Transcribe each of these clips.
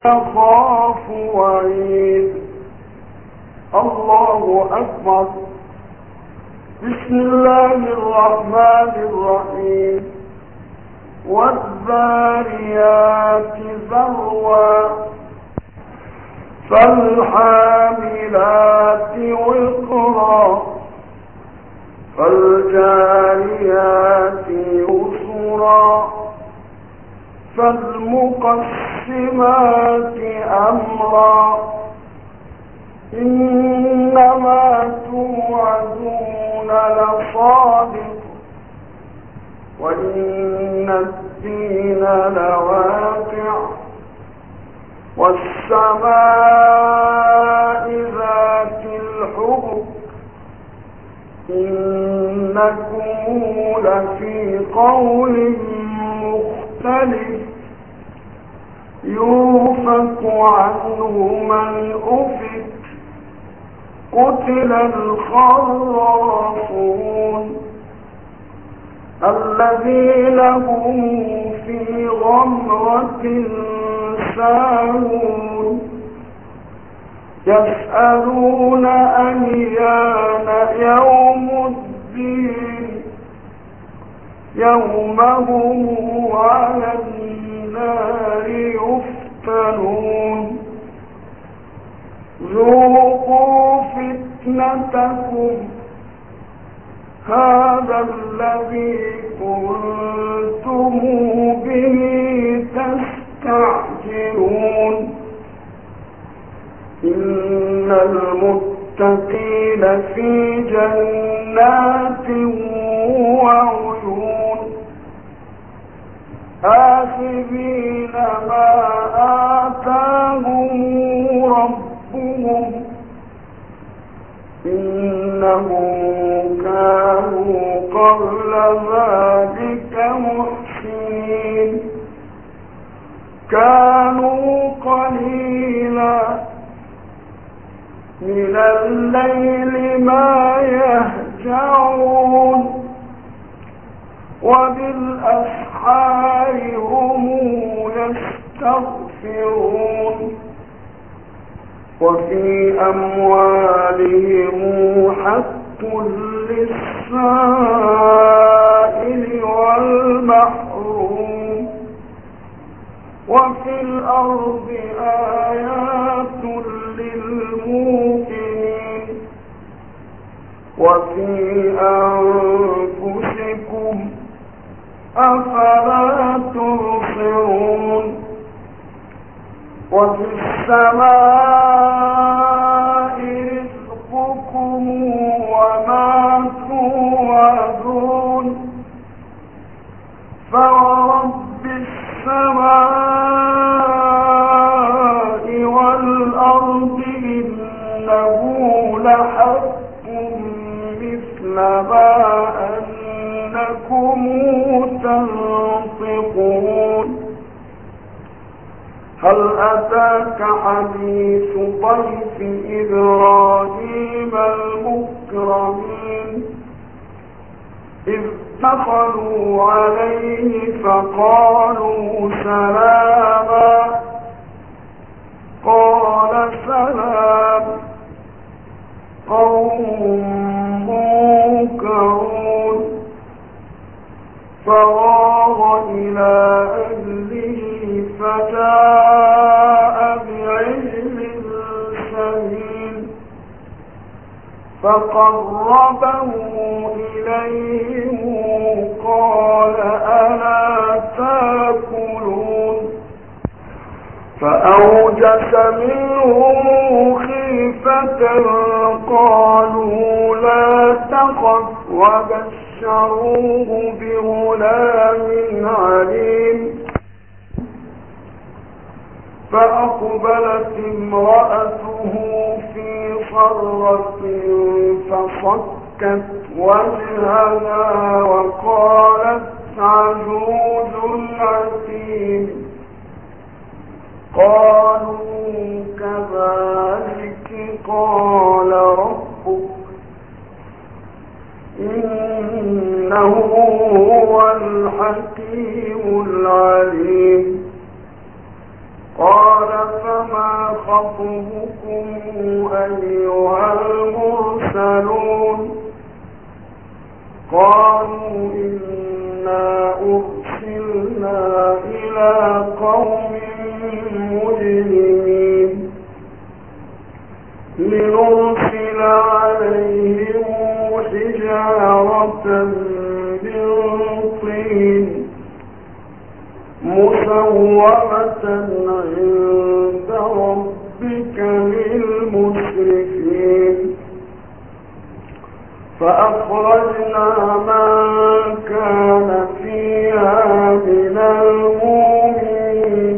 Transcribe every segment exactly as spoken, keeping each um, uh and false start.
يخاف وعيد. الله أكبر. بسم الله الرحمن الرحيم. والذاريات ذروا فالحاملات وقرا فالجاريات يسرا فالمقسمات أمرا إنما توعدون لصادق وإن الدين لواقع والسماء ذات الحبك إنكم لفي قول مختلف يؤفك عنه من أفك قتل الخراصون الذين هم في غمرة ساهون يسألون أيان يوم الدين يوم هم على النار يفتنون ذوقوا فتنتكم هذا الذي كنتم به تستعجلون إن المتقين في جنات وعيون آخذين ما آتاهم ربهم إنهم كانوا قبل ذلك محسنين كانوا قليلا من الليل ما يهجعون وبالأسحار هم يستغفرون وفي أموالهم حق للسائل والمحروم وفي الأرض آيات للموقنين وفي أنفسكم أفلا تبصرون وفي السماء رزقكم وما توعدون فورب السماء والأرض إنه لحق مثل ما أنكم تنطقون هل أتاك حديث ضيف إبراهيم المكرمين إذ دخلوا عليه فقالوا سلاما قال سلام قوم منكرون فراغ إلى أهله فجاء بعجل سمين فقربه إليهم قال ألا تأكلون فأوجس منهم خيفة قالوا لا تخف وبشروه بغلام عليم فأقبلت امرأته في صرة فصكت وجهها وقالت عجوز عتيم قالوا كذلك قال ربك إنه هو الحكيم العليم قال فما خطبكم أيها المرسلون قالوا إنا أرسلنا إلى قوم مجرمين لنرسل عليهم حجارة من طين مسومة عند ربك للمسرفين فأخرجنا من كان فيها من المؤمنين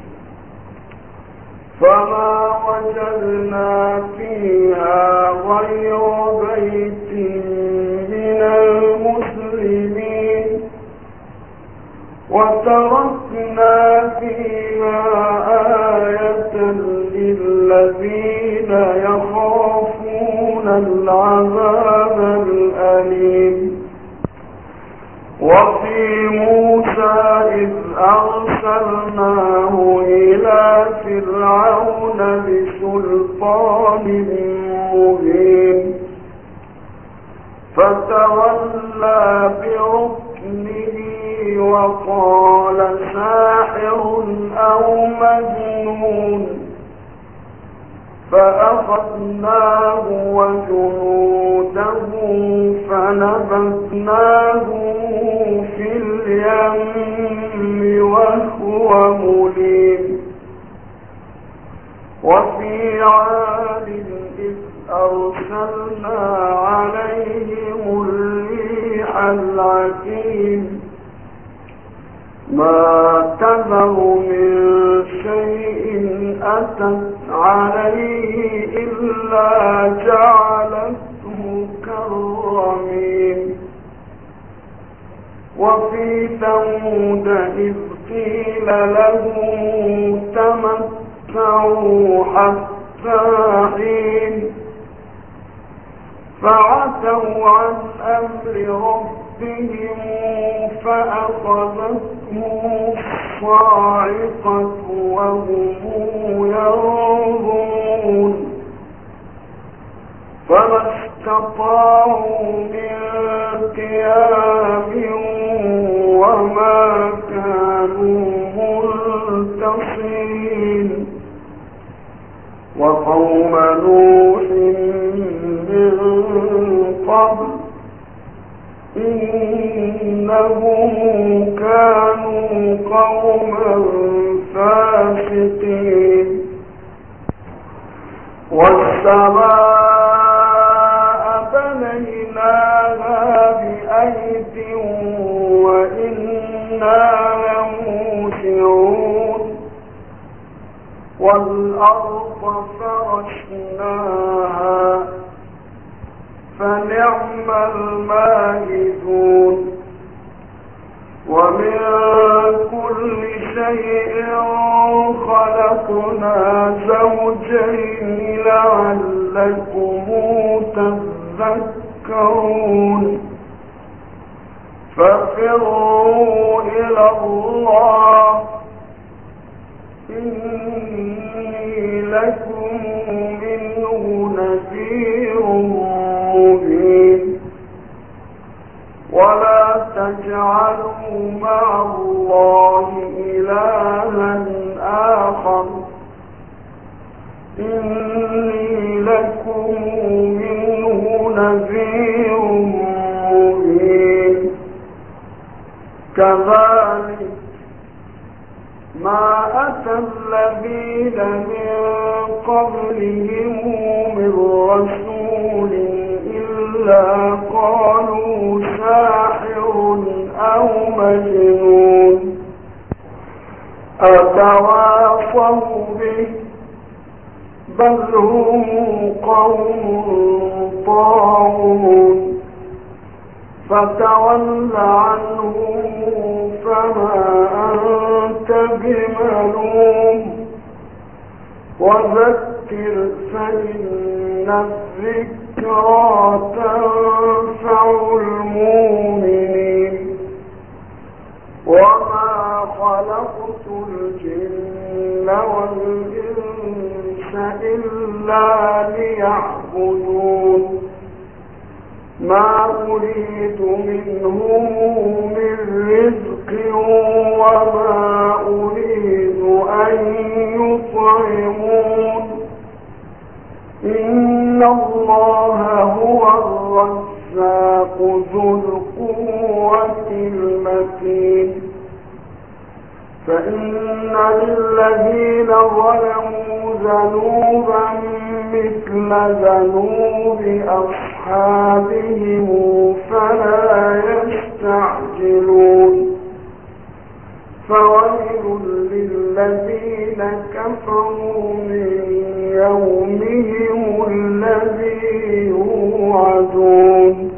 فما وجدنا فيها غير بيت من المسلمين وتركنا فيها آية للذين يخافون العذاب الأليم وفي موسى إذ أرسلناه إلى فرعون بسلطان مبين فتولى بركنه وقال ساحر أو مجنون فأخذناه وجنوده فنبذناهم في اليم وهو مليم وفي عاد إذ أرسلنا عليهم الريح العقيم ما تذر من شيء أتت عليه إلا جعلته كالرميم وفي ثمود إذ قيل لهم تمتعوا حتى حين فعتوا عن أمر ربهم فأخذتهم الصاعقة وهم ينظرون فما استطاعوا من قيام وما كانوا منتصرين وقوم نوح من قبل إنهم كانوا قوما فاسقين والسماء بنيناها بأيد وإنا لموسعون والأرض فرشناها فنعم الماهدون ومن كل شيء خلقنا زوجين لعلكم تذكرون ففروا إلى الله إني لكم منه نذير مبين ولا تجعلوا مع الله إلها آخر إني لكم منه نذير مبين كذلك ما أتى الذين من قبلهم من رسول إلا قالوا ساحر أو مجنون أتواصوا به بل هم قوم طاغون فتول عنهم فما أنت بملوم وذكر فإن الذكرى تنفع المؤمنين وما خلقت الجن والإنس إلا ليعبدون ما أريد منهم من رزق وما أريد أن يطعمون إن الله هو الرزاق ذو القوة المتين فإن للذين ظلموا ذنوبا مثل ذنوب أصحابهم فلا يستعجلون فويل للذين كفروا من يومهم الذي يوعدون